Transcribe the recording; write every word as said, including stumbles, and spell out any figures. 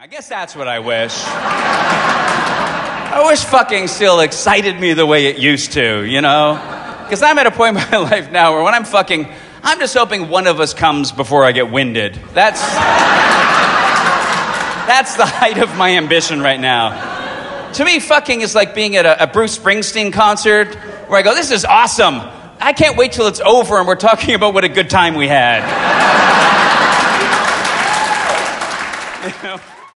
I guess that's what I wish. I wish fucking still excited me the way it used to, you know? Because I'm at a point in my life now where when I'm fucking, I'm just hoping one of us comes before I get winded. That's, that's the height of my ambition right now. To me, fucking is like being at a, a Bruce Springsteen concert where I go, this is awesome. I can't wait till it's over and we're talking about what a good time we had. You know?